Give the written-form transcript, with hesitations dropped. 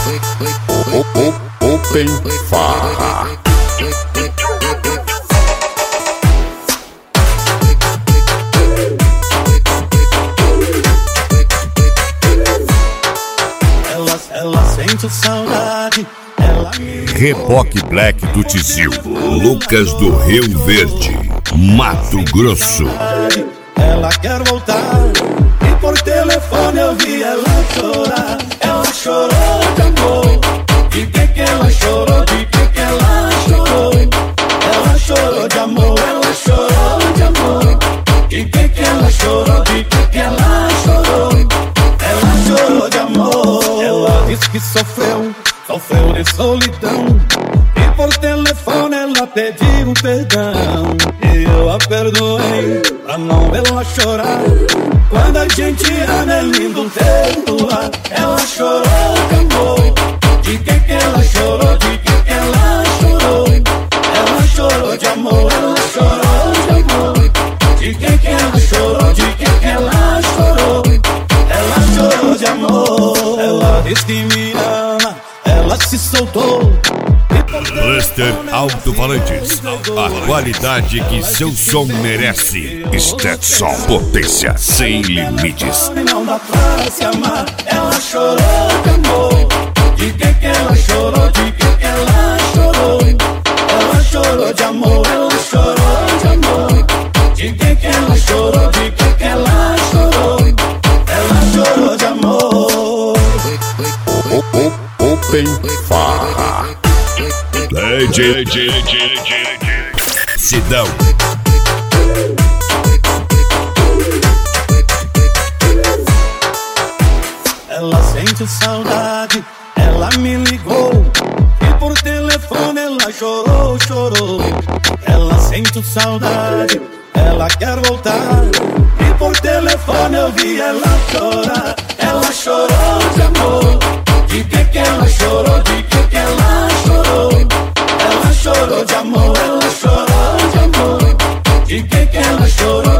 Open Farra. Ela sente saudade. Reboque Black do Tizil, Lucas do Rio Verde, Mato Grosso. Ela quer voltar e por telefone eu vi ela chorar. Ela chorou de amor. De que ela chorou? De que ela chorou? Ela chorou de amor. Ela chorou de amor. De que ela chorou? De que ela chorou? Ela chorou de amor. Ela disse que sofreu de solidão e por telefone ela pediu perdão. E eu a perdoei pra não vê-la chorar. Quando a gente ama é lindo perdoar. Ela chorou de amor. De que ela chorou? De que ela chorou? Ela chorou de amor. Ela chorou de amor. De que ela chorou? De que ela chorou? Ela chorou de amor. Ela disse que me ama. Ela se soltou. Luster Alto-Falantes, a qualidade que seu som merece. Stetson, potência sem limites. Não dá pra se amar. Ela chorou de amor. De que ela chorou? De que ela chorou? Ela chorou de amor. Ela chorou de amor. De que ela chorou? De que ela chorou? Ela chorou de amor. Open Farra. Sidão. Ela sente saudade. Ela me ligou e por telefone ela chorou, chorou. Ela sente saudade. Ela quer voltar e por telefone eu vi ela chorar. Ela chorou de amor. De que ela chorou? De que ela chorou? Ela chorou de amor. Ela chorou de amor. De que ela chorou?